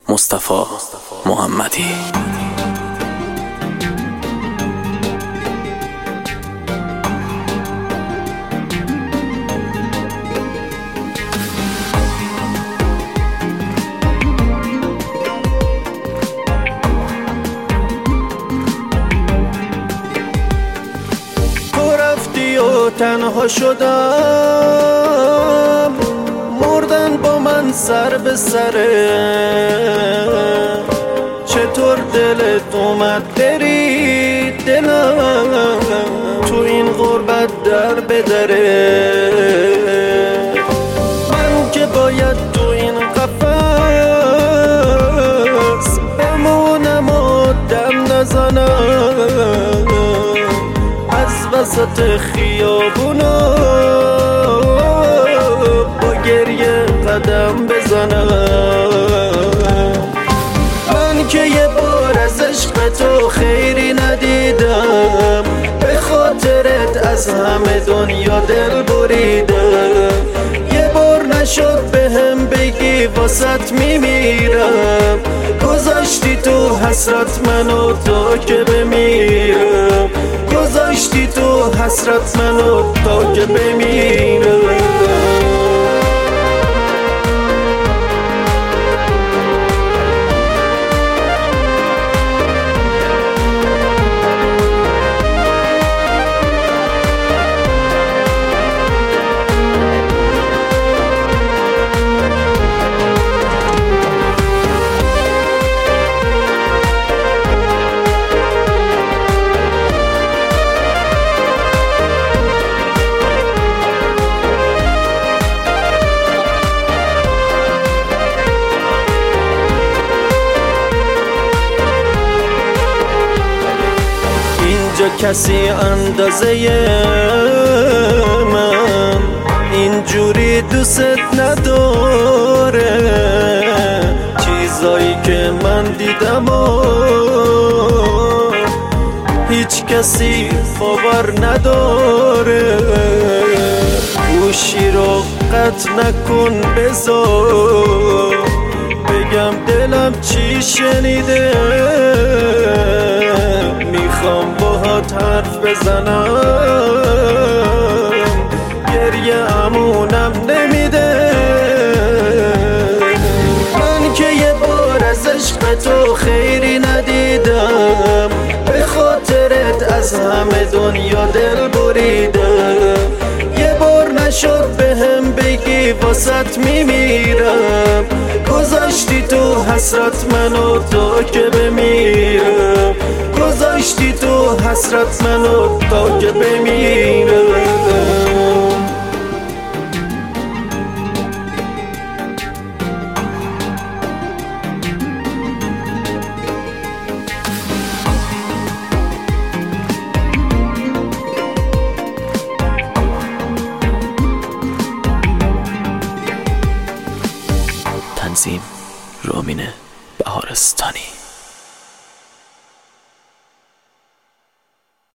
مصطفی محمدی. تو رفتی و تنها شدم، مردن با من سر به سره. چطور دلت اومد بری دلم تو این غربت در بدره؟ من که باید تو این قفس بمونم و دم نزنم، از وسط خیابونا با گریه قدم بزنم. من که یه بار از عشق تو خیری ندیدم، به خاطرت از همه دنیا دل بریدم. یه بار نشد بهم بگی واسط میمیرم، گذاشتی تو حسرت منو تا که بمیرم، گذاشتی تو حسرت منو تا که بمیرم. اینجا کسی اندازه من اینجوری دوست نداره، چیزایی که من دیدم و هیچ کسی باور نداره. گوشی رو قطع نکن بذار بگم دلم چی شنیده، میخوام باهات حرف بزنم، گریه امونم نمیده. من که یه بار از عشق تو خیری ندیدم، به خاطرت از همه دنیا دل بریدم. یه بار نشد بهم بگی واسط میمیرم، گذاشتی تو حسرت منو تا که بمیرم، گذاشتی تو حسرت منو تا که بمیرم. تنظیم رامین بهارستانی.